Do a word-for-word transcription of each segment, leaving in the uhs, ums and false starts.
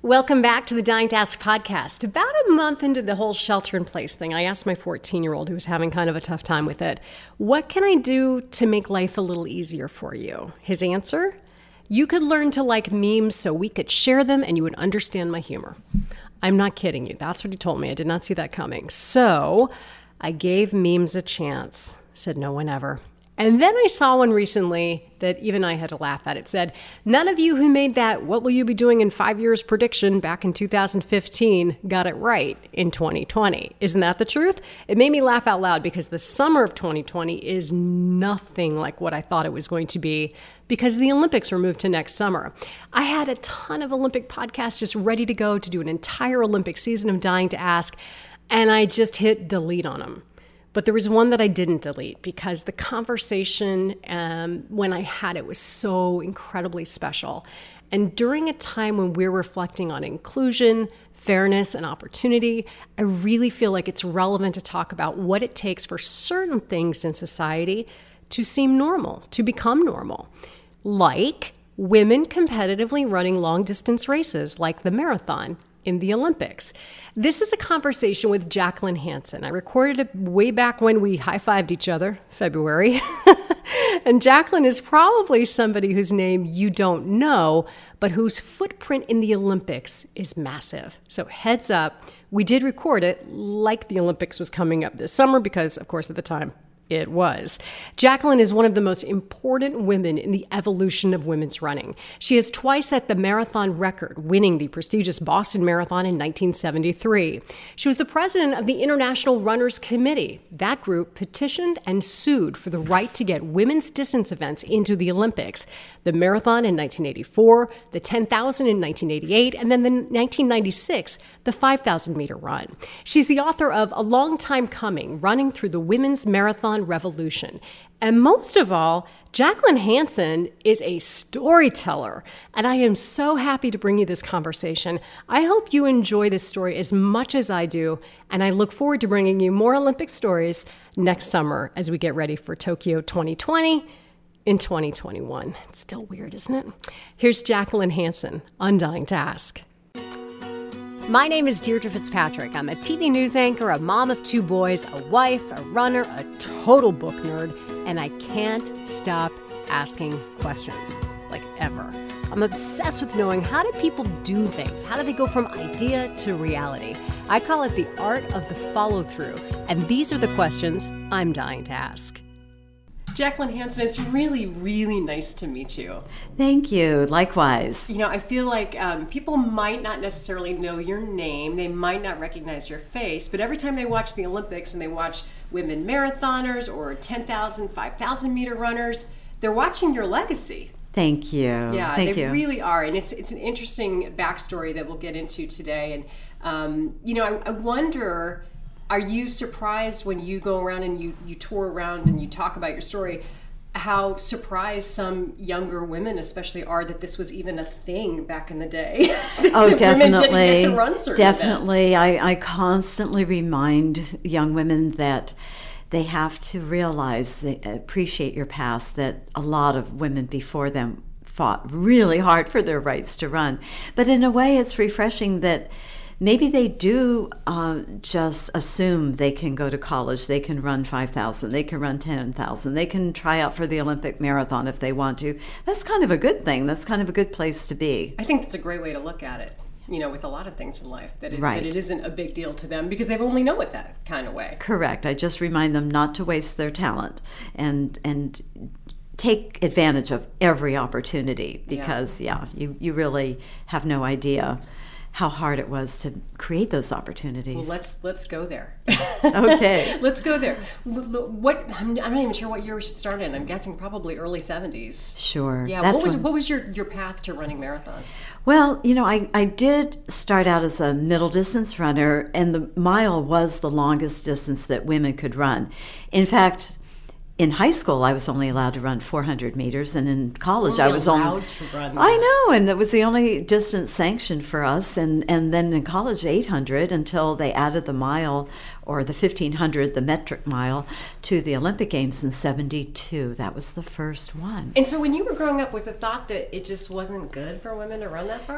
Welcome back to the Dying to Ask podcast. About a month into the whole shelter-in-place thing, I asked my fourteen-year-old, who was having kind of a tough time with it, what can I do to make life a little easier for you? His answer? You could learn to like memes so we could share them and you would understand my humor. I'm not kidding you. That's what he told me. I did not see that coming. So I gave memes a chance. Said no one ever. And then I saw one recently that even I had to laugh at. It said, none of you who made that "what will you be doing in five years" prediction back in two thousand fifteen got it right in twenty twenty. Isn't that the truth? It made me laugh out loud because the summer of twenty twenty is nothing like what I thought it was going to be because the Olympics were moved to next summer. I had a ton of Olympic podcasts just ready to go to do an entire Olympic season of Dying to Ask, and I just hit delete on them. But there was one that I didn't delete because the conversation um, when I had it was so incredibly special. And during a time when we're reflecting on inclusion, fairness, and opportunity, I really feel like it's relevant to talk about what it takes for certain things in society to seem normal, to become normal. Like women competitively running long-distance races like the marathon in the Olympics. This is a conversation with Jacqueline Hansen. I recorded it way back when we high-fived each other, February. And Jacqueline is probably somebody whose name you don't know, but whose footprint in the Olympics is massive. So heads up, we did record it like the Olympics was coming up this summer because, of course, at the time, it was. Jacqueline is one of the most important women in the evolution of women's running. She is twice set the marathon record, winning the prestigious Boston Marathon in nineteen seventy-three. She was the president of the International Runners Committee. That group petitioned and sued for the right to get women's distance events into the Olympics. The marathon in nineteen eighty-four, the ten thousand in nineteen eighty-eight, and then the nineteen ninety-six, the five thousand meter run. She's the author of A Long Time Coming, Running Through the Women's Marathon Revolution. And most of all, Jacqueline Hansen is a storyteller, and I am so happy to bring you this conversation. I hope you enjoy this story as much as I do, and I look forward to bringing you more Olympic stories next summer as we get ready for Tokyo twenty twenty in twenty twenty-one. It's still weird, isn't it? Here's Jacqueline Hansen on Dying to Ask. My name is Deirdre Fitzpatrick. I'm a T V news anchor, a mom of two boys, a wife, a runner, a total book nerd, and I can't stop asking questions, like ever. I'm obsessed with knowing, how do people do things? How do they go from idea to reality? I call it the art of the follow-through, and these are the questions I'm dying to ask. Jacqueline Hansen, it's really, really nice to meet you. Thank you. Likewise. You know, I feel like um, people might not necessarily know your name. They might not recognize your face, but every time they watch the Olympics and they watch women marathoners or ten thousand, five thousand meter runners, they're watching your legacy. Thank you. Yeah, Thank they you. really are. And it's it's an interesting backstory that we'll get into today. And, um, you know, I, I wonder... Are you surprised when you go around and you, you tour around and you talk about your story, how surprised some younger women especially are that this was even a thing back in the day? Oh, definitely. Women didn't get to run certain Definitely. events. I, I constantly remind young women that they have to realize, they appreciate your past, that a lot of women before them fought really hard for their rights to run. But in a way, it's refreshing that maybe they do uh, just assume they can go to college, they can run five thousand, they can run ten thousand, they can try out for the Olympic marathon if they want to. That's kind of a good thing. That's kind of a good place to be. I think that's a great way to look at it, you know, with a lot of things in life, that it, right. that it isn't a big deal to them because they've only know it that kind of way. Correct. I just remind them not to waste their talent and and take advantage of every opportunity because, yeah, yeah you, you really have no idea how hard it was to create those opportunities. Well, let's let's go there. Okay. Let's go there. What I'm, I'm not even sure what year we should start in. I'm guessing probably early seventies. Sure. Yeah. That's what was when, what was your, your path to running marathon? Well, you know, I, I did start out as a middle distance runner, and the mile was the longest distance that women could run. In fact, in high school, I was only allowed to run four hundred meters, and in college, only I was allowed only to run. I that. know, and that was the only distance sanctioned for us. And, and then in college, eight hundred until they added the mile or the fifteen hundred, the metric mile, to the Olympic Games in seventy-two. That was the first one. And so, when you were growing up, was the thought that it just wasn't good for women to run that far?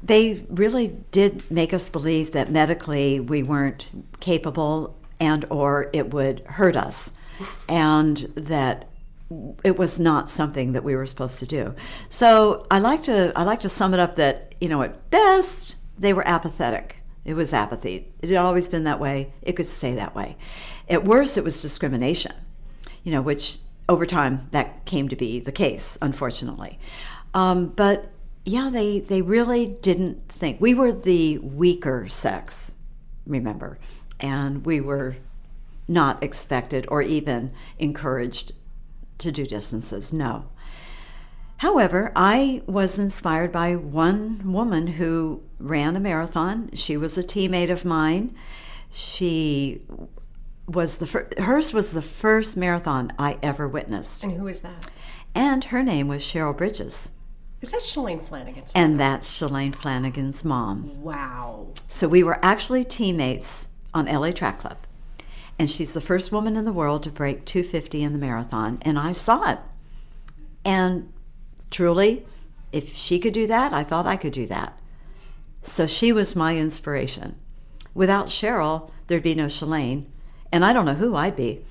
they really did make us believe that medically we weren't capable and or it would hurt us, and that it was not something that we were supposed to do. So I like to I like to sum it up that, you know, at best they were apathetic. It was apathy. It had always been that way. It could stay that way. At worst, it was discrimination, you know, which over time that came to be the case, unfortunately. Um, but yeah, they, they really didn't think. We were the weaker sex, remember, and we were not expected or even encouraged to do distances, no. However, I was inspired by one woman who ran a marathon. She was a teammate of mine. She was the fir- hers was the first marathon I ever witnessed. And who is that? And her name was Cheryl Bridges. Is that Shalane Flanagan's mom? And that's Shalane Flanagan's mom. Wow. So we were actually teammates on L A Track Club. And she's the first woman in the world to break two fifty in the marathon. And I saw it. And truly, if she could do that, I thought I could do that. So she was my inspiration. Without Cheryl, there'd be no Shalane. And I don't know who I'd be.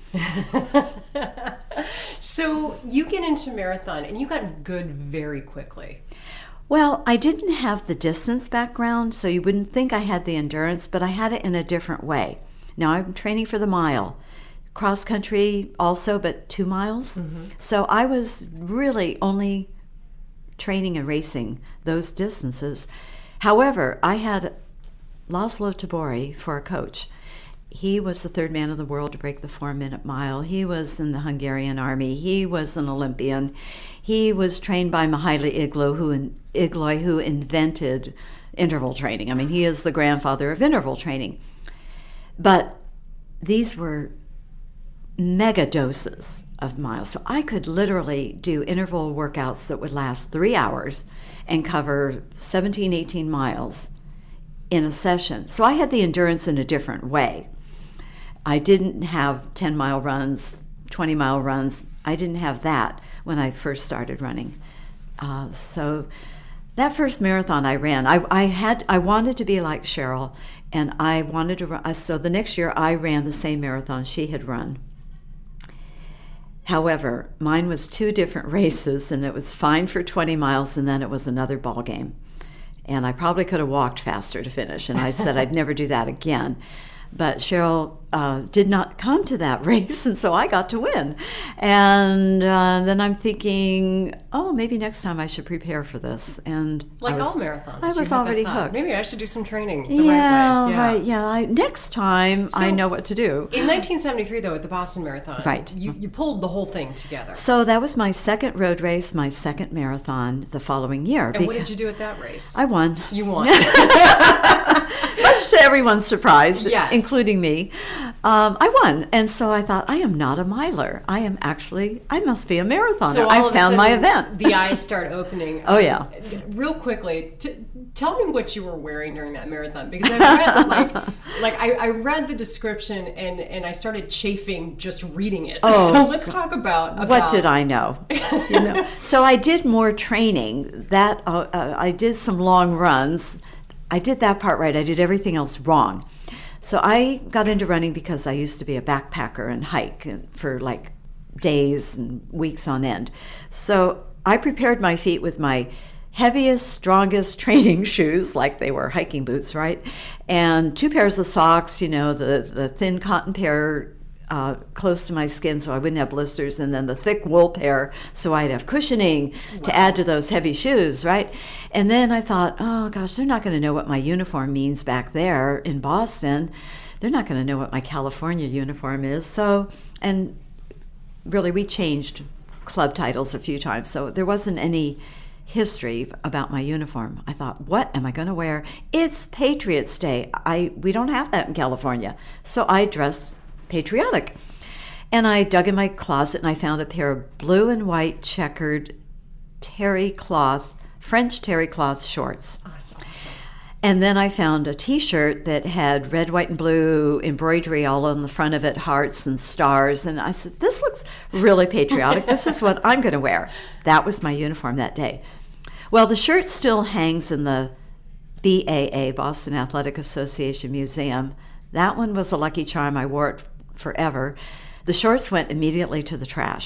So you get into marathon and you got good very quickly. Well, I didn't have the distance background, so you wouldn't think I had the endurance, but I had it in a different way. Now I'm training for the mile. Cross country also, but two miles. Mm-hmm. So I was really only training and racing those distances. However, I had Laszlo Tabori for a coach. He was the third man in the world to break the four-minute mile. He was in the Hungarian army. He was an Olympian. He was trained by Mihaly Iglo, who in, Igloy, who invented interval training. I mean, he is the grandfather of interval training. But these were mega doses of miles. So I could literally do interval workouts that would last three hours and cover seventeen, eighteen miles in a session. So I had the endurance in a different way. I didn't have ten-mile runs, twenty-mile runs. I didn't have that when I first started running. Uh, so that first marathon I ran, I, I had, I wanted to be like Cheryl, and I wanted to run. So the next year I ran the same marathon she had run. However, mine was two different races, and it was fine for twenty miles, and then it was another ball game. And I probably could have walked faster to finish, and I said I'd never do that again. But Cheryl uh, did not come to that race, and so I got to win. And uh, then I'm thinking, oh, maybe next time I should prepare for this. And like I was, all marathons, I was already hooked. Maybe I should do some training the yeah, right way. Yeah, right. Yeah, I, next time so, I know what to do. In nineteen seventy-three, though, at the Boston Marathon, right. you, you pulled the whole thing together. So that was my second road race, my second marathon the following year. And what did you do at that race? I won. You won. Much to everyone's surprise, yes. including me. Um, I won. And so I thought, I am not a miler. I am actually, I must be a marathoner. So I found my event. The eyes start opening. Oh, yeah. Real quickly, t- tell me what you were wearing during that marathon. Because I read, like, like I, I read the description and, and I started chafing just reading it. Oh, so let's talk about, about... What did I know? You know? So I did more training. That uh, uh, I did some long runs. I did that part right. I did everything else wrong. So I got into running because I used to be a backpacker and hike for like days and weeks on end. So I prepared my feet with my heaviest, strongest training shoes, like they were hiking boots, right? And two pairs of socks, you know, the, the thin cotton pair uh, close to my skin so I wouldn't have blisters, and then the thick wool pair so I'd have cushioning wow. to add to those heavy shoes, right? And then I thought, oh gosh, they're not going to know what my uniform means back there in Boston. They're not going to know what my California uniform is. So, and really we changed club titles a few times, so there wasn't any history about my uniform. I thought, what am I going to wear? It's Patriots Day. I we don't have that in California. So I dressed patriotic. And I dug in my closet and I found a pair of blue and white checkered terry cloth, French terry cloth shorts. Awesome. awesome. And then I found a t-shirt that had red, white, and blue embroidery all on the front of it, hearts and stars. And I said, this looks really patriotic. This is what I'm going to wear. That was my uniform that day. Well, the shirt still hangs in the B A A, Boston Athletic Association Museum. That one was a lucky charm. I wore it forever. The shorts went immediately to the trash.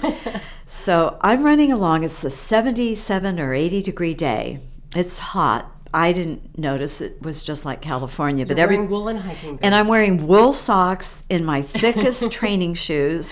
So I'm running along. It's a seventy-seven or eighty degree day. It's hot. I didn't notice. It was just like California. You're but every, wearing woolen hiking boots. And I'm wearing wool socks in my thickest training shoes.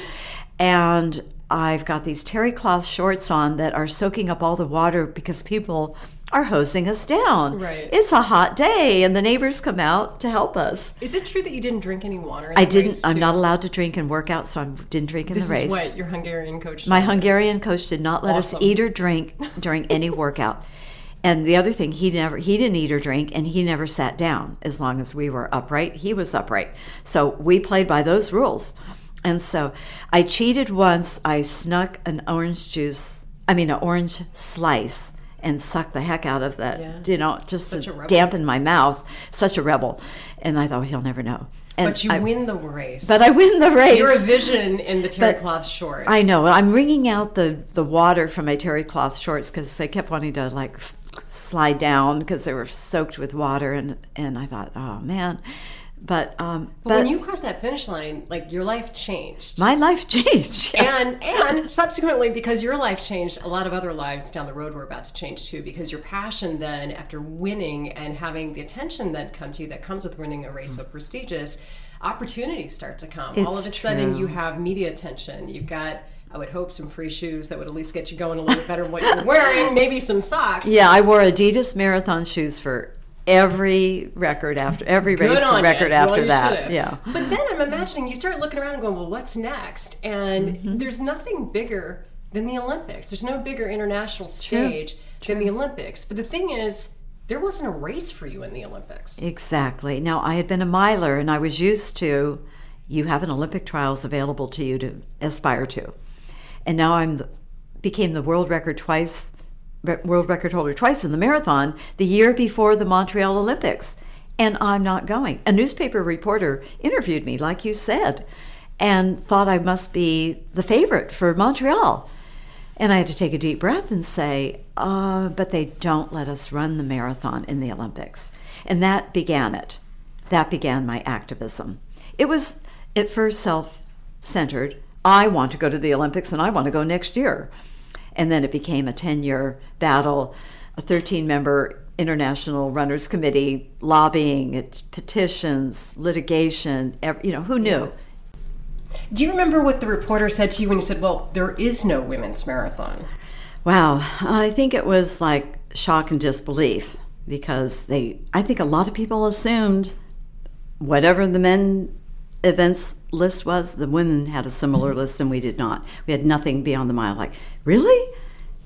And I've got these terry cloth shorts on that are soaking up all the water because people are hosing us down. Right. It's a hot day, and the neighbors come out to help us. Is it true that you didn't drink any water in I the didn't. race, I'm too? not allowed to drink and work out, so I didn't drink in This the race. is what your Hungarian coach My told you. Hungarian coach did not let Awesome. us eat or drink during any workout. And the other thing, he never he didn't eat or drink, and he never sat down as long as we were upright. He was upright. So we played by those rules. And so I cheated once. I snuck an orange juice, I mean an orange slice, and sucked the heck out of that, Yeah. you know, just Such a to rebel. dampen my mouth. Such a rebel. And I thought, he'll never know. And But you I, win the race. But I win the race. You're a vision in the terry But cloth shorts. I know. I'm wringing out the, the water from my terry cloth shorts because they kept wanting to like f- slide down because they were soaked with water, and and I thought, oh man. But um, But, but when you crossed that finish line, like your life changed. my life changed. Yes. And and subsequently, because your life changed, a lot of other lives down the road were about to change too. Because your passion then, after winning and having the attention that come to you, that comes with winning a race so prestigious, opportunities start to come. All of It's a sudden, true. you have media attention. You've got, I would hope, some free shoes that would at least get you going a little bit better than what you're wearing. Maybe some socks. Yeah, I wore Adidas marathon shoes for every record after every Good race on record you. As well after you that. should've. Yeah. But then I'm imagining you start looking around and going, well, what's next? And Mm-hmm. there's nothing bigger than the Olympics. There's no bigger international stage than the Olympics. But the thing is, there wasn't a race for you in the Olympics. Exactly. Now, I had been a miler, and I was used to, you have an Olympic trials available to you to aspire to. And now I'm the, became the world record twice, re- world record holder twice in the marathon the year before the Montreal Olympics. And I'm not going. A newspaper reporter interviewed me, like you said, and thought I must be the favorite for Montreal. And I had to take a deep breath and say, uh, but they don't let us run the marathon in the Olympics. And that began it. That began my activism. It was at first self-centered. I want to go to the Olympics and I want to go next year. And then it became a ten-year battle, a thirteen-member International Runners Committee, lobbying, it, petitions, litigation, ev- you know, who knew? Do you remember what the reporter said to you when you said, well, there is no women's marathon? Wow, I think it was like shock and disbelief because they, I think a lot of people assumed whatever the men events list was, the women had a similar list and we did not. We had nothing beyond the mile. Like, really?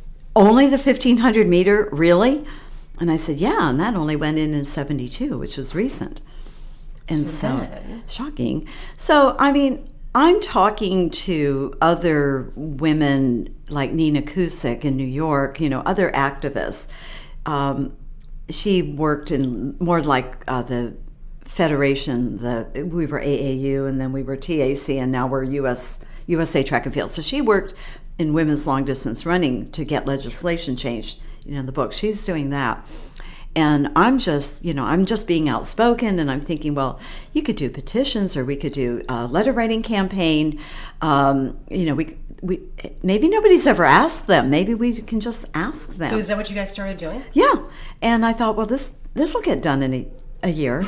Only the fifteen hundred meter? Really? And I said, yeah, and that only went in in seventy-two, which was recent. And So so, then- shocking. So, I mean, I'm talking to other women like Nina Cusick in New York, you know, other activists. Um, she worked in more like uh, the federation. The we were A A U, and then we were T A C, and now we're U S U S A Track and Field. So she worked in women's long distance running to get legislation changed. You know, in the book, she's doing that. And I'm just, you know, I'm just being outspoken, and I'm thinking, well, you could do petitions, or we could do a letter writing campaign. Um, you know, we we maybe nobody's ever asked them. Maybe we can just ask them. So is that what you guys started doing? Yeah, and I thought, well, this this will get done in a, a year.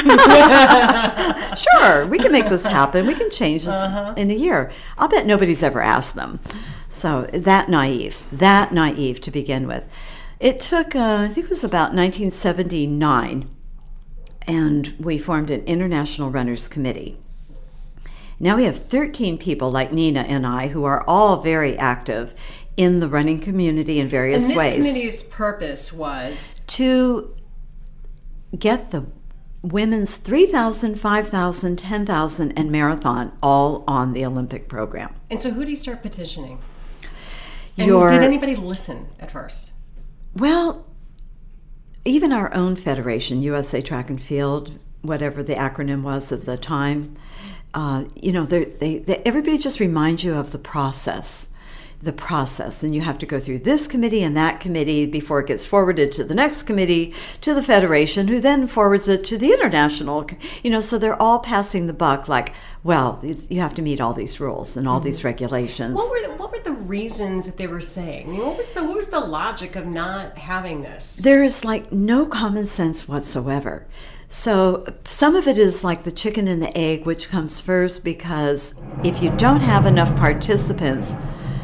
Sure, we can make this happen. We can change this uh-huh. in a year. I'll bet nobody's ever asked them. So that naive, that naive to begin with. It took, uh, I think it was about nineteen seventy-nine, and we formed an International Runners Committee. Now we have thirteen people like Nina and I who are all very active in the running community in various and this ways. This committee's purpose was? To get the women's three thousand, five thousand, ten thousand, and marathon all on the Olympic program. And so who do you start petitioning? And Your, did anybody listen at first? Well, even our own federation, U S A Track and Field, whatever the acronym was at the time, uh, you know, they, they, everybody just reminds you of the process. the process, and you have to go through this committee and that committee before it gets forwarded to the next committee, to the federation, who then forwards it to the international, you know, so they're all passing the buck like, well, you have to meet all these rules and all mm-hmm. these regulations. What were the, what were the reasons that they were saying? I mean, what was the what was the logic of not having this? There is like no common sense whatsoever. So some of it is like the chicken and the egg, which comes first, because if you don't have enough participants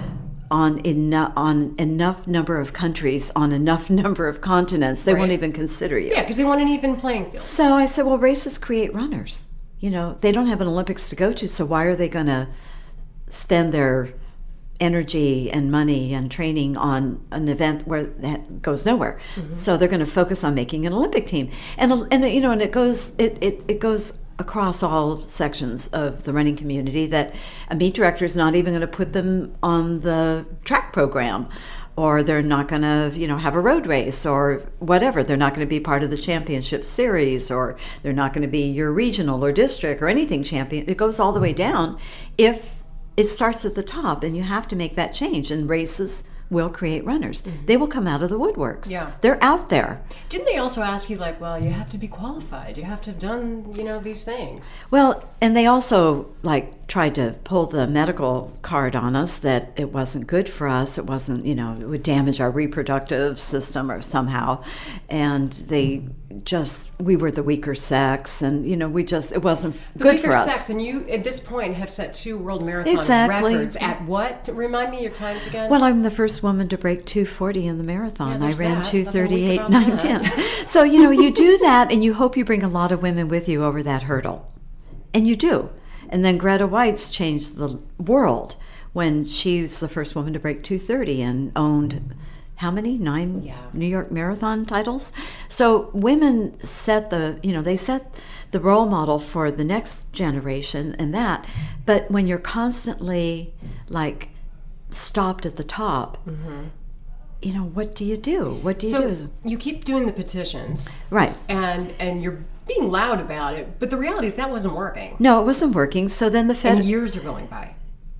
on enough on enough number of countries, on enough number of continents, they right. won't even consider you. Yeah, because they want an even playing field. So I said, well, races create runners. You know, they don't have an Olympics to go to, so why are they going to spend their energy and money and training on an event where that goes nowhere? Mm-hmm. So they're going to focus on making an Olympic team, and and you know, and it goes it it, it goes across all sections of the running community that a meet director is not even going to put them on the track program, or they're not going to, you know, have a road race or whatever. They're not going to be part of the championship series, or they're not going to be your regional or district or anything champion. It goes all the way down if it starts at the top, and you have to make that change. And races will create runners. Mm-hmm. They will come out of the woodworks. Yeah. They're out there. Didn't they also ask you, like, well, you have to be qualified. You have to have done, you know, these things. Well, and they also, like, tried to pull the medical card on us that it wasn't good for us. It wasn't, you know, it would damage our reproductive system or somehow. And they just, we were the weaker sex, and, you know, we just, it wasn't the good weaker for us. Sex, and you, at this point, have set two world marathon exactly. records. At what? Remind me your times again. Well, I'm the first woman to break two forty in the marathon. Yeah, I ran that. two thirty-eight nine ten. So, you know, you do that, and you hope you bring a lot of women with you over that hurdle. And you do. And then Greta Weitz changed the world when she's the first woman to break two thirty and owned how many? Nine yeah. New York Marathon titles. So women set the, you know, they set the role model for the next generation and that. But when you're constantly like stopped at the top, mm-hmm. you know, what do you do? What do you so do? You keep doing the petitions. Right. And and you're being loud about it, but the reality is that wasn't working. No, it wasn't working. So then the Fed... And years are going by.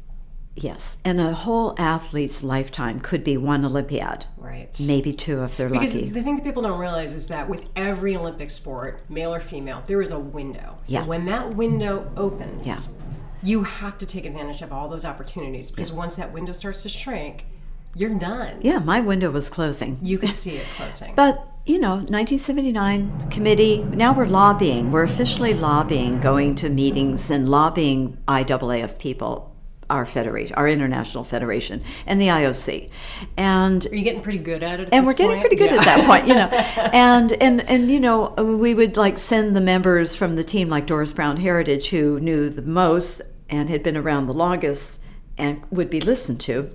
Yes, and a whole athlete's lifetime could be one Olympiad. Right. Maybe two if they're because lucky. Because the thing that people don't realize is that with every Olympic sport, male or female, there is a window. Yeah. And when that window opens, yeah. you have to take advantage of all those opportunities, because yeah. once that window starts to shrink, you're done. Yeah, my window was closing. You could see it closing. But, you know, nineteen seventy-nine committee, now we're lobbying. We're officially lobbying, going to meetings and lobbying I A A F people, our federation, our international federation, and the I O C. And are you getting pretty good at it at and this we're getting point? pretty good yeah. at that point, you know. And, and, and, you know, we would, like, send the members from the team, like Doris Brown Heritage, who knew the most and had been around the longest and would be listened to.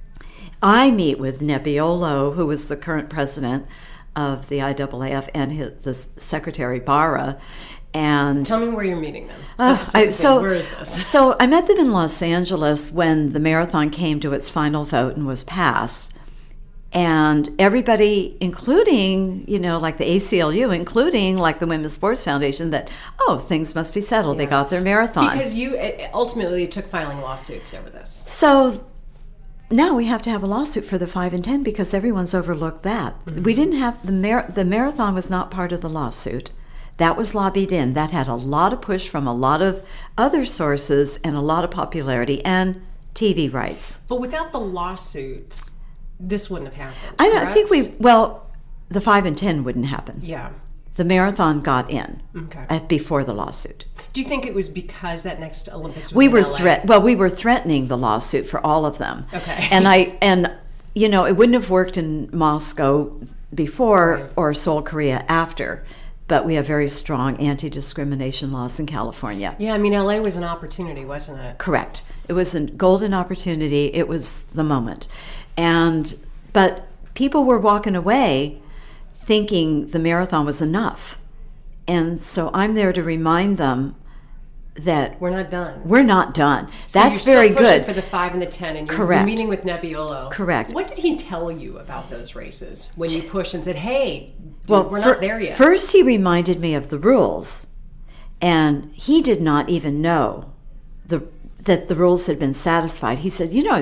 I meet with Nebbiolo, who was the current president of the I A A F, and his, the secretary, Barra. And tell me where you're meeting them. So, uh, so, I, so, where is this? So I met them in Los Angeles when the marathon came to its final vote and was passed. And everybody, including, you know, like the A C L U, including like the Women's Sports Foundation, that, oh, things must be settled. Yeah. They got their marathon. Because you ultimately it took filing lawsuits over this. So now we have to have a lawsuit for the five and ten because everyone's overlooked that. Mm-hmm. We didn't have the mar- the marathon was not part of the lawsuit. That was lobbied in. That had a lot of push from a lot of other sources and a lot of popularity and T V rights. But without the lawsuits, this wouldn't have happened. I, correct? I think we well, the five and ten wouldn't happen. Yeah. The marathon got in okay. at, before the lawsuit. Do you think it was because that next Olympics was we in were L A? threat well we were threatening the lawsuit for all of them. Okay. And I and you know, it wouldn't have worked in Moscow before right. or Seoul, Korea after. But we have very strong anti-discrimination laws in California. Yeah, I mean, L A was an opportunity, wasn't it? Correct. It was a golden opportunity. It was the moment. And but people were walking away thinking the marathon was enough. And so I'm there to remind them that we're not done. We're not done. So That's you're very still pushing good for the five and the ten, and you're, Correct. you're meeting with Nebbiolo. Correct. What did he tell you about those races when you pushed and said, "Hey, dude, well, we're for, not there yet"? First, he reminded me of the rules, and he did not even know the that the rules had been satisfied. He said, "You know,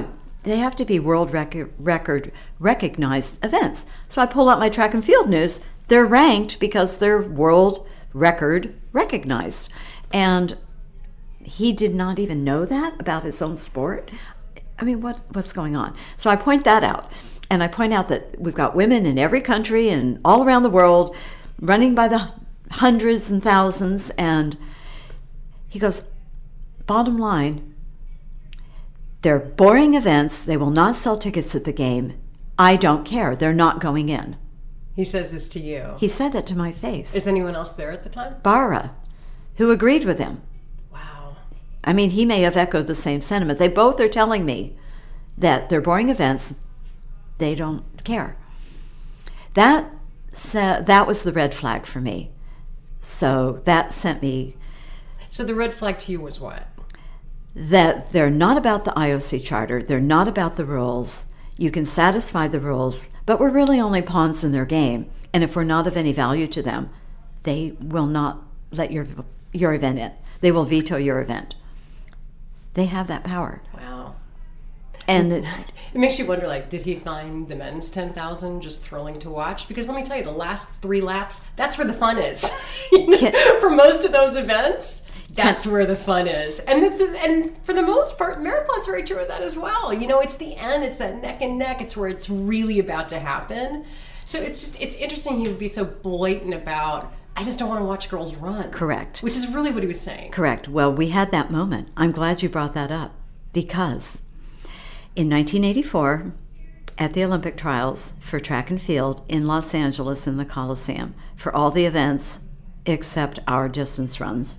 they have to be world record, record recognized events. So I pull out my track and field news. They're ranked because they're world record recognized. And he did not even know that about his own sport. I mean, what what's going on? So I point that out. And I point out that we've got women in every country and all around the world running by the hundreds and thousands. And he goes, bottom line, they're boring events. They will not sell tickets at the game. I don't care. They're not going in. He says this to you. He said that to my face. Is anyone else there at the time? Bara, who agreed with him. Wow. I mean, he may have echoed the same sentiment. They both are telling me that they're boring events. They don't care. That sa- that was the red flag for me. So that sent me... So the red flag to you was what? That they're not about the I O C charter. They're not about the rules. You can satisfy the rules, but we're really only pawns in their game. And if we're not of any value to them, they will not let your your event in. They will veto your event. They have that power. Wow. And it, it makes you wonder, like, did he find the men's ten thousand just thrilling to watch? Because let me tell you, the last three laps, that's where the fun is. You know, Can, for most of those events, that's can, where the fun is. And the, and for the most part, marathon's very true of that as well. You know, it's the end, it's that neck and neck, it's where it's really about to happen. So it's just, it's interesting he would be so blatant about, I just don't want to watch girls run. Correct. Which is really what he was saying. Correct. Well, we had that moment. I'm glad you brought that up because in nineteen eighty-four, at the Olympic trials for track and field in Los Angeles in the Coliseum, for all the events except our distance runs,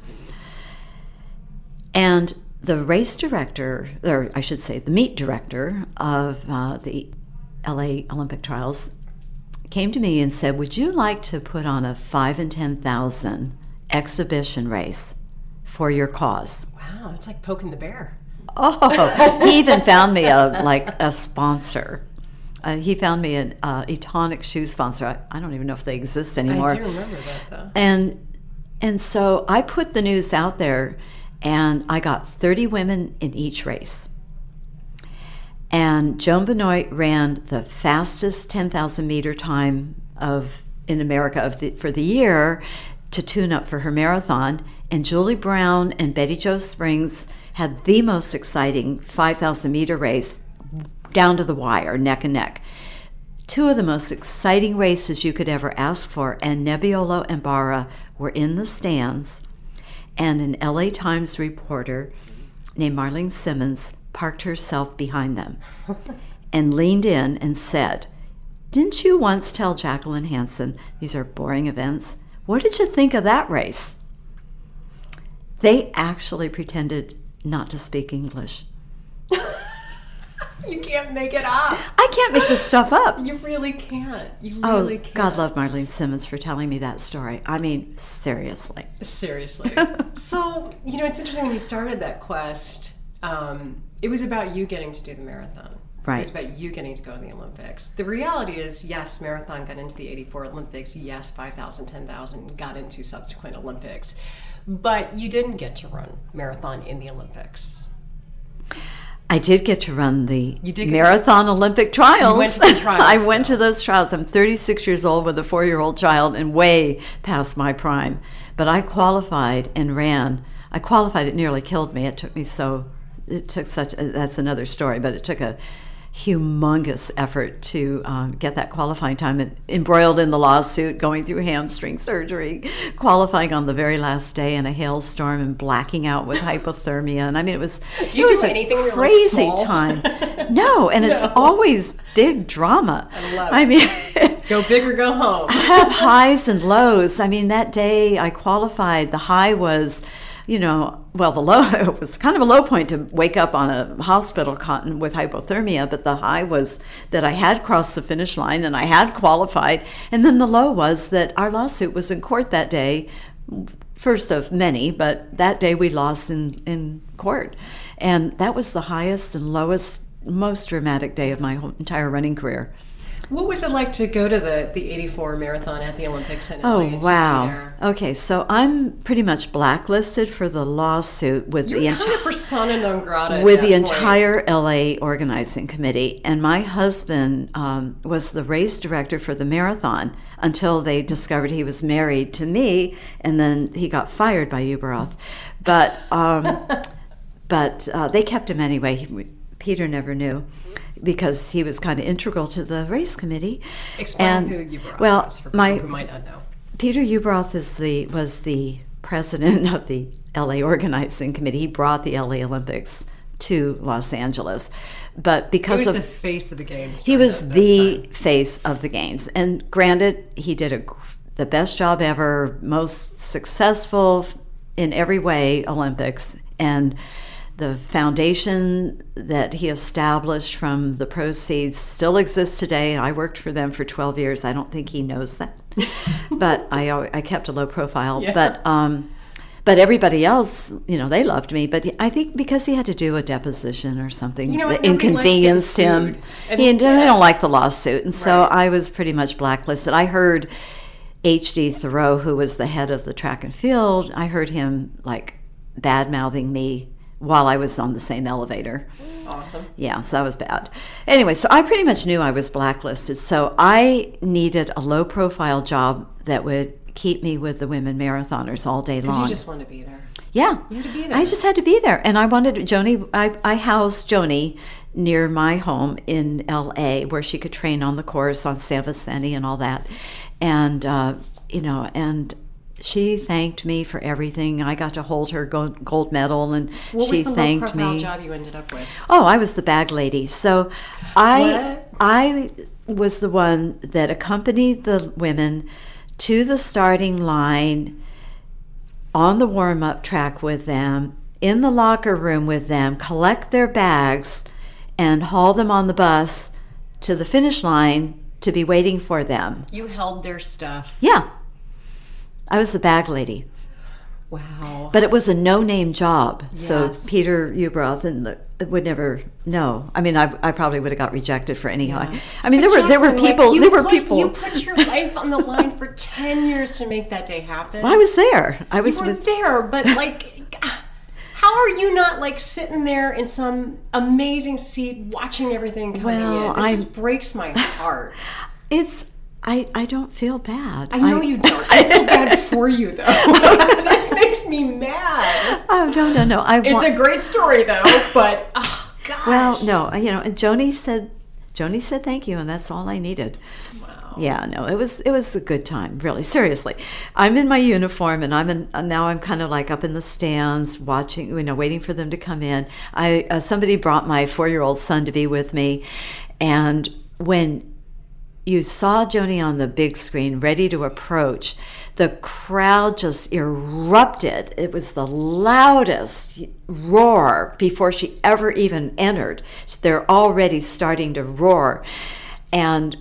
and the race director, or I should say the meet director of uh, the L A Olympic trials came to me and said, would you like to put on a five and ten thousand exhibition race for your cause? Wow, it's like poking the bear. Oh, he even found me a like a sponsor. Uh, he found me an uh, Etonic shoe sponsor. I, I don't even know if they exist anymore. I do remember that though. And and so I put the news out there, and I got thirty women in each race. And Joan Benoit ran the fastest ten thousand meter time of in America of the, for the year to tune up for her marathon. And Julie Brown and Betty Jo Springs had the most exciting five thousand meter race down to the wire, neck and neck. Two of the most exciting races you could ever ask for. And Nebbiolo and Bara were in the stands. And an L A Times reporter named Marlene Simmons parked herself behind them and leaned in and said, didn't you once tell Jacqueline Hansen these are boring events? What did you think of that race? They actually pretended not to speak English. You can't make it up. I can't make this stuff up. You really can't. You oh, really can't. God love Marlene Simmons for telling me that story. I mean, seriously. Seriously. So, you know, it's interesting when you started that quest, um, it was about you getting to do the marathon. Right. It was about you getting to go to the Olympics. The reality is, yes, marathon got into the eighty-four Olympics. Yes, five thousand, ten thousand got into subsequent Olympics. But you didn't get to run marathon in the Olympics. I did get to run the you did marathon to, Olympic trials. You went to the trials. I went though. to those trials. I'm thirty-six years old with a four-year-old child and way past my prime. But I qualified and ran. I qualified. It nearly killed me. It took me so, it took such, that's another story, but it took a humongous effort to um, get that qualifying time, and embroiled in the lawsuit, going through hamstring surgery, qualifying on the very last day in a hailstorm and blacking out with hypothermia. And I mean, it was, do you it was do anything a crazy like time. No, and it's no. always big drama. I love I mean, go big or go home. I have highs and lows. I mean, that day I qualified, the high was, you know, well, the low, it was kind of a low point to wake up on a hospital cot with hypothermia, but the high was that I had crossed the finish line and I had qualified. And then the low was that our lawsuit was in court that day, first of many, but that day we lost in, in court. And that was the highest and lowest, most dramatic day of my whole entire running career. What was it like to go to the, the eighty-four marathon at the Olympics in L A? Oh, wow. Okay, so I'm pretty much blacklisted for the lawsuit with You're the kind of persona non grata with at the that entire L A organizing committee. And my husband um, was the race director for the marathon until they discovered he was married to me, and then he got fired by Uberoth. But um, but uh, they kept him anyway. He, Peter never knew, because he was kind of integral to the race committee. Explain and, who Uberoth well, was for people my, who might not know. Peter Uberoth is the was the president of the L A organizing committee. He brought the L A Olympics to Los Angeles, but because he was of the face of the games, he was that, that the time. face of the games. And granted, he did a the best job ever, most successful in every way Olympics, and the foundation that he established from the proceeds still exists today. I worked for them for twelve years. I don't think he knows that, but I I kept a low profile. Yeah. But um, but everybody else, you know, they loved me. But I think because he had to do a deposition or something You know what? that Nobody likes getting inconvenienced him, sued. And- he, yeah. I don't like the lawsuit, and so Right. I was pretty much blacklisted. I heard H D Thoreau, who was the head of the track and field, I heard him like bad mouthing me while I was on the same elevator. Awesome. Yeah, so that was bad. Anyway, so I pretty much knew I was blacklisted. So I needed a low profile job that would keep me with the women marathoners all day Because long. you just wanted to be there. Yeah. You had to be there. I just had to be there. And I wanted Joni, I, I housed Joni near my home in L A where she could train on the course on San Vicente and all that. And, uh, you know, and she thanked me for everything. I got to hold her gold, gold medal, and What she was the thanked low-profile me. job you ended up with? Oh, I was the bag lady. So I What? I was the one that accompanied the women to the starting line, on the warm-up track with them, in the locker room with them, collect their bags, and haul them on the bus to the finish line to be waiting for them. You held their stuff. Yeah. I was the bag lady. Wow. But it was a no-name job, so Yes. Peter Uberoth and the, would never know. I mean, I, I probably would have got rejected for any. Yeah. I mean, But there were there were Jacqueline, like, people. you there were put- people. You put your life on the line for ten years to make that day happen. Well, I was there. I was You were with. there, but like, how are you not like sitting there in some amazing seat watching everything coming Well, in? It I'm- just breaks my heart. It's. I, I don't feel bad. I know you don't. I feel bad for you though. This makes me mad. Oh no no no! I It's want, a great story though, but oh gosh. well no you know. And Joni said, Joni said thank you, and that's all I needed. Wow. Yeah, no, it was it was a good time, really. Seriously, I'm in my uniform, and I'm in now. I'm kind of like up in the stands, watching, you know, waiting for them to come in. I uh, somebody brought my four-year-old son to be with me, and when you saw Joni on the big screen, ready to approach, the crowd just erupted. It was the loudest roar before she ever even entered. They're already starting to roar, and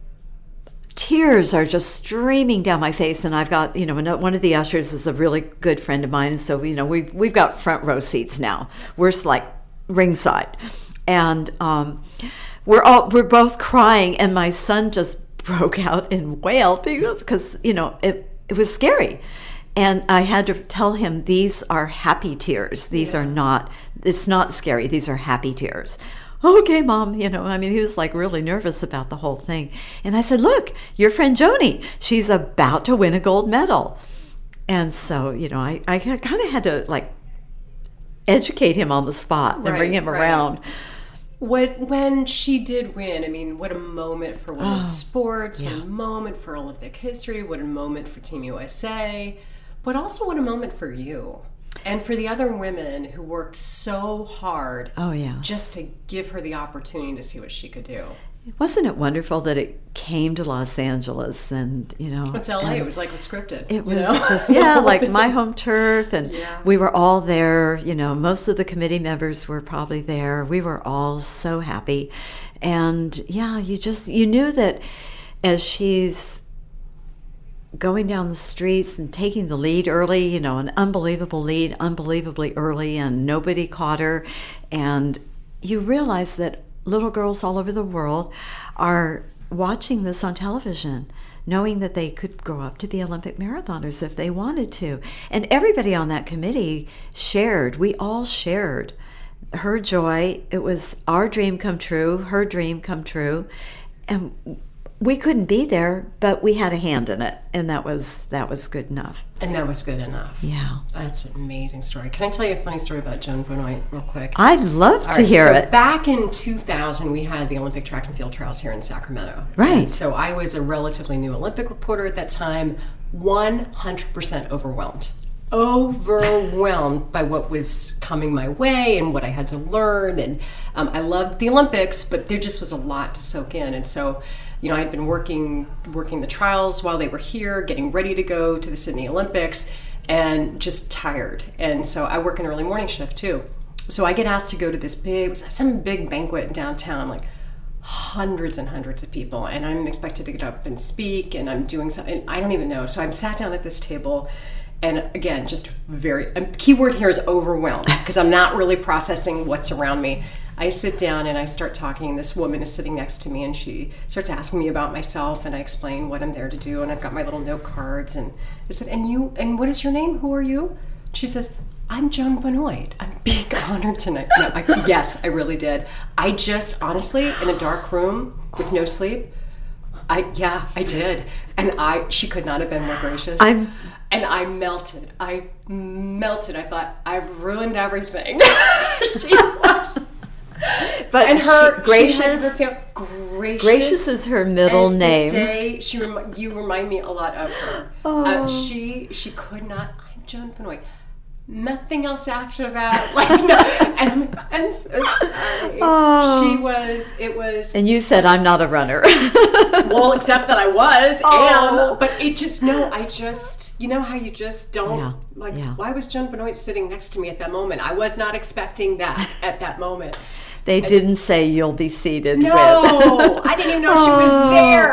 tears are just streaming down my face. And I've got, you know, one of the ushers is a really good friend of mine, and so you know we've we've got front row seats now. We're like ringside, and um, we're all we're both crying, and my son just broke out and wailed because you know it it was scary. And I had to tell him, these are happy tears. These Yeah. are not, it's not scary. These are happy tears. Okay, Mom, you know, I mean, he was like really nervous about the whole thing. And I said, look, your friend Joni, she's about to win a gold medal. And so, you know, I, I kind of had to like educate him on the spot and bring Right, him right. around. What when she did win, I mean, what a moment for women's Oh, sports, what yeah. a moment for Olympic history, what a moment for Team U S A, but also what a moment for you and for the other women who worked so hard Oh, yeah. just to give her the opportunity to see what she could do. Wasn't it wonderful that it came to Los Angeles and, you know. It's L A, and it was like it was scripted. It you was know? just, yeah, like my home turf. And Yeah. we were all there. You know, most of the committee members were probably there. We were all so happy. And yeah, you just, you knew that as she's going down the streets and taking the lead early, you know, an unbelievable lead, unbelievably early, and nobody caught her. And you realize that little girls all over the world are watching this on television, knowing that they could grow up to be Olympic marathoners if they wanted to. And everybody on that committee shared, we all shared her joy. It was our dream come true, her dream come true. And we couldn't be there, but we had a hand in it, and that was that was good enough. And that was good enough. Yeah. That's an amazing story. Can I tell you a funny story about Joan Benoit real quick? I'd love All to right, hear so it. Back in two thousand, we had the Olympic track and field trials here in Sacramento. Right. And so I was a relatively new Olympic reporter at that time, one hundred percent overwhelmed. Overwhelmed by what was coming my way and what I had to learn. And um, I loved the Olympics, but there just was a lot to soak in. And so, you know, I had been working working the trials while they were here, getting ready to go to the Sydney Olympics, and just tired. And so I work an early morning shift too. So I get asked to go to this big, some big banquet downtown, like hundreds and hundreds of people, and I'm expected to get up and speak, and I'm doing something, I don't even know. So I'm sat down at this table, and again, just very, a key word here is overwhelmed, because I'm not really processing what's around me. I sit down and I start talking, and this woman is sitting next to me, and she starts asking me about myself, and I explain what I'm there to do, and I've got my little note cards, and I said, and you, and what is your name? Who are you? She says, I'm Joan Benoit. I'm being honored tonight. No, I, yes, I really did. I just, honestly, in a dark room with no sleep, I, yeah, I did. And I, she could not have been more gracious. I'm... And I melted. I melted. I thought, I've ruined everything. She was. But and her she, gracious, she her, gracious, gracious is her middle as name. The day, she rem, you remind me a lot of her. Oh. Uh, she she could not. I'm Joan Benoit. Nothing else after that. Like no, and I'm, like, I'm so sorry. Oh. She was. It was. And you said I'm not a runner. Well, except that I was, Oh. and but it just no. I just you know how you just don't Yeah. like. Yeah. Why was Joan Benoit sitting next to me at that moment? I was not expecting that at that moment. They didn't say you'll be seated No, with. I didn't even know she was there.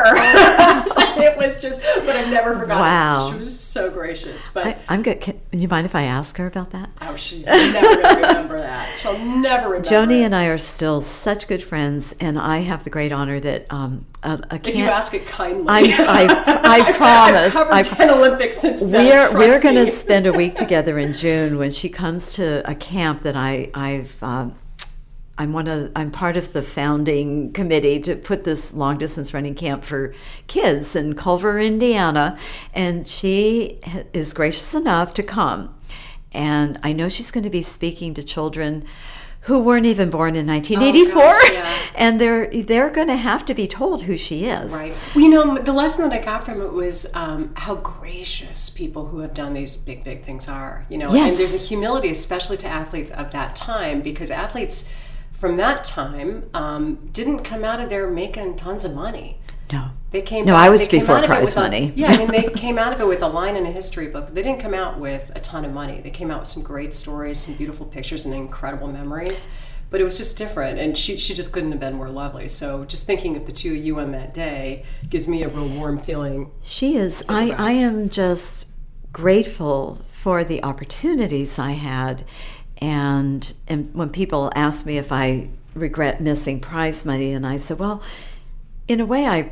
It was just, but I've never forgotten. Wow. She was so gracious. But I, I'm good. Can you mind if I ask her about that? oh, she's never going to remember that. She'll never remember. Joni it. and I are still such good friends, and I have the great honor that um, a, a If you ask it kindly, I, I, I promise. I've covered I, ten Olympics since then. We're trust we're going to me. spend a week together in June when she comes to a camp that I I've. Um, I'm one of I'm part of the founding committee to put this long distance running camp for kids in Culver, Indiana, and she is gracious enough to come. And I know she's going to be speaking to children who weren't even born in nineteen eighty-four, oh, gosh, yeah. and they're they're going to have to be told who she is. Right. Well, you know, the lesson that I got from it was um, how gracious people who have done these big, big things are. You know, Yes. and there's a humility, especially to athletes of that time, because athletes from that time um, didn't come out of there making tons of money. No. They came. No, out, I was they came before out of it prize with a- money. yeah, I mean, they came out of it with a line in a history book. But they didn't come out with a ton of money. They came out with some great stories, some beautiful pictures, and incredible memories. But it was just different, and she she just couldn't have been more lovely. So just thinking of the two of you on that day gives me a real warm feeling. She is. I, I am just grateful for the opportunities I had. And, and when people ask me if I regret missing prize money, and I said, well, in a way, I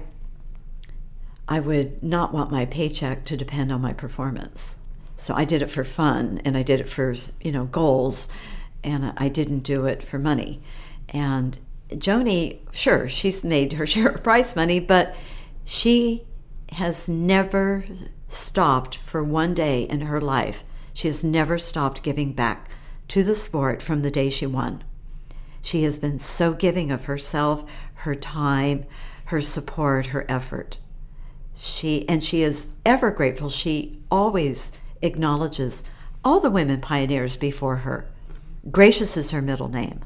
I would not want my paycheck to depend on my performance. So I did it for fun, and I did it for, you know, goals, and I didn't do it for money. And Joni, sure, she's made her share of prize money, but she has never stopped for one day in her life. She has never stopped giving back to the sport from the day she won. She has been so giving of herself, her time, her support, her effort. She and she is ever grateful. She always acknowledges all the women pioneers before her. Gracious is her middle name.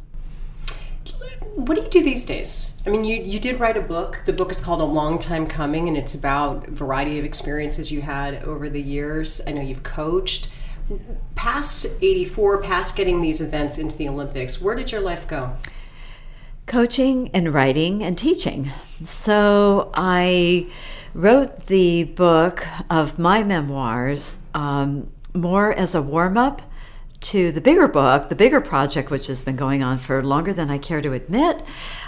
What do you do these days? I mean, you, you did write a book. The book is called A Long Time Coming, and it's about a variety of experiences you had over the years. I know you've coached. Past eighty-four, past getting these events into the Olympics, where did your life go? Coaching and writing and teaching. So I wrote the book of my memoirs um, more as a warm-up to the bigger book, the bigger project, which has been going on for longer than I care to admit.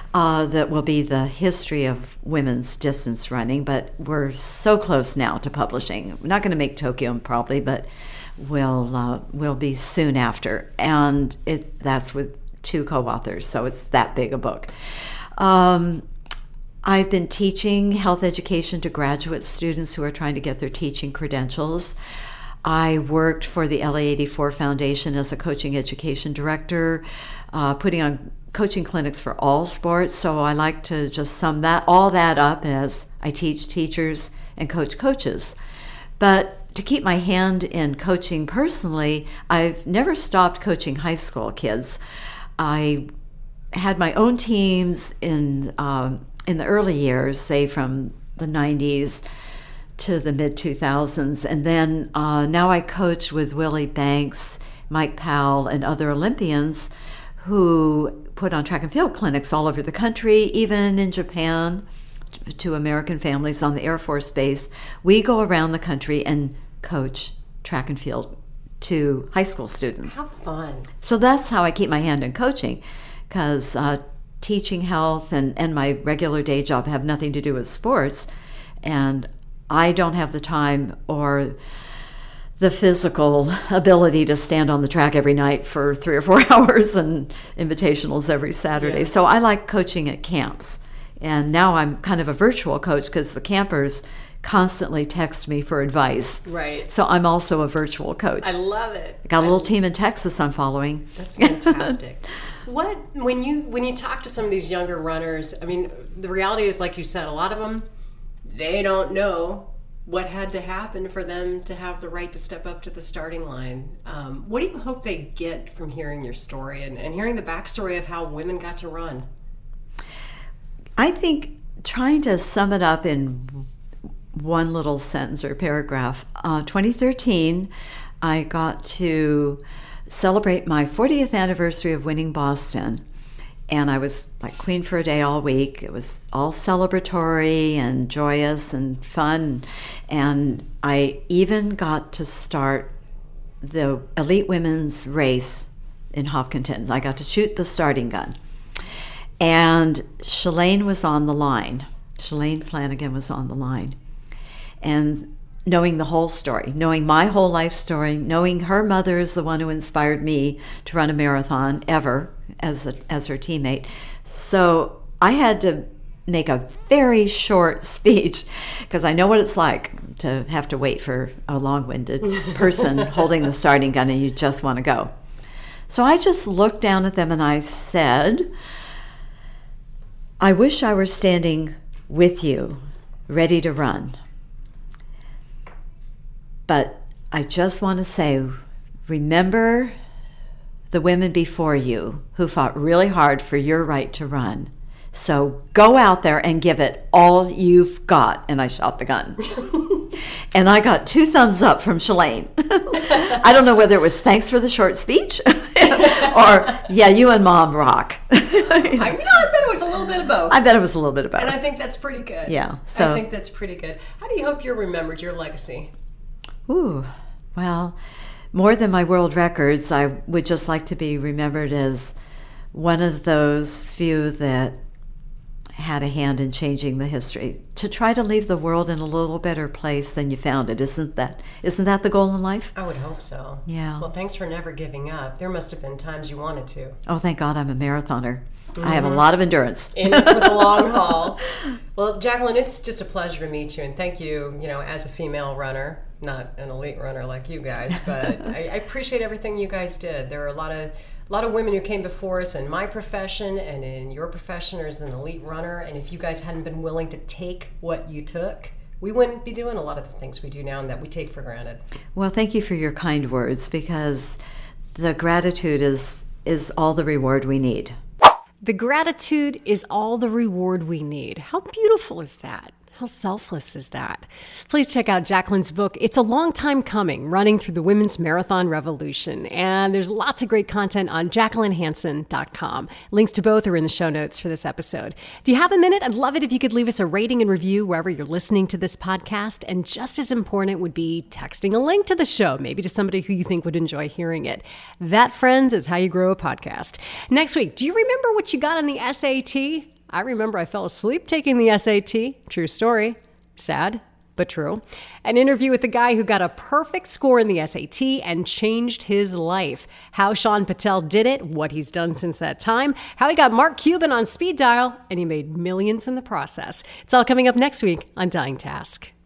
uh, that will be the history of women's distance running, but we're so close now to publishing. We're not going to make Tokyo probably, but we'll, uh, we'll be soon after. And it that's with two co-authors, so it's that big a book. Um, I've been teaching health education to graduate students who are trying to get their teaching credentials. I worked for the L A eighty-four Foundation as a coaching education director, uh, putting on coaching clinics for all sports. So I like to just sum that all that up as I teach teachers and coach coaches. But to keep my hand in coaching personally, I've never stopped coaching high school kids. I had my own teams in um, in the early years, say from the nineties to the mid two thousands, and then uh, now I coach with Willie Banks, Mike Powell, and other Olympians who put on track and field clinics all over the country, even in Japan, to American families on the Air Force Base. We go around the country and coach track and field to high school students. How fun. So that's how I keep my hand in coaching, because uh, teaching health and, and my regular day job have nothing to do with sports, and I don't have the time or the physical ability to stand on the track every night for three or four hours and invitationals every Saturday. Yeah. So I like coaching at camps. And now I'm kind of a virtual coach because the campers constantly text me for advice. Right. So I'm also a virtual coach. I love it. Got a little I, team in Texas I'm following. That's fantastic. What when you when you talk to some of these younger runners, I mean, the reality is, like you said, a lot of them, they don't know what had to happen for them to have the right to step up to the starting line. Um, what do you hope they get from hearing your story and, and hearing the backstory of how women got to run? I think trying to sum it up in one little sentence or paragraph, uh, twenty thirteen, I got to celebrate my fortieth anniversary of winning Boston. And I was like queen for a day all week. It was all celebratory and joyous and fun. And I even got to start the elite women's race in Hopkinton. I got to shoot the starting gun. And Shalane was on the line. Shalane Flanagan was on the line. And knowing the whole story, knowing my whole life story, knowing her mother is the one who inspired me to run a marathon ever as a, as her teammate. So I had to make a very short speech because I know what it's like to have to wait for a long-winded person holding the starting gun and you just want to go. So I just looked down at them and I said, I wish I were standing with you, ready to run. But I just want to say, remember the women before you who fought really hard for your right to run. So go out there and give it all you've got. And I shot the gun. And I got two thumbs up from Shalane. I don't know whether it was thanks for the short speech or, yeah, you and Mom rock. I, you know, I bet it was a little bit of both. I bet it was a little bit of both. And I think that's pretty good. Yeah. So I think that's pretty good. How do you hope you're remembered, your legacy? Ooh, well, more than my world records, I would just like to be remembered as one of those few that had a hand in changing the history, to try to leave the world in a little better place than you found it. Isn't that isn't that the goal in life? I would hope so. Yeah. Well, thanks for never giving up. There must have been times you wanted to. Oh, thank God I'm a marathoner. Mm-hmm. I have a lot of endurance. In it for the long haul. Well, Jacqueline, it's just a pleasure to meet you, and thank you, you know, as a female runner, not an elite runner like you guys, but I, I appreciate everything you guys did. There are a lot of A lot of women who came before us in my profession and in your profession as an elite runner, and if you guys hadn't been willing to take what you took, we wouldn't be doing a lot of the things we do now and that we take for granted. Well, thank you for your kind words, because the gratitude is is all the reward we need. The gratitude is all the reward we need. How beautiful is that? How selfless is that? Please check out Jacqueline's book. It's a long time coming, running through the women's marathon revolution. And there's lots of great content on Jacqueline Hanson dot com. Links to both are in the show notes for this episode. Do you have a minute? I'd love it if you could leave us a rating and review wherever you're listening to this podcast. And just as important would be texting a link to the show, maybe to somebody who you think would enjoy hearing it. That, friends, is how you grow a podcast. Next week, do you remember what you got on the S A T? I remember I fell asleep taking the S A T. True story. Sad, but true. An interview with the guy who got a perfect score in the S A T and changed his life. How Sean Patel did it, what he's done since that time, how he got Mark Cuban on speed dial, and he made millions in the process. It's all coming up next week on Dying Task.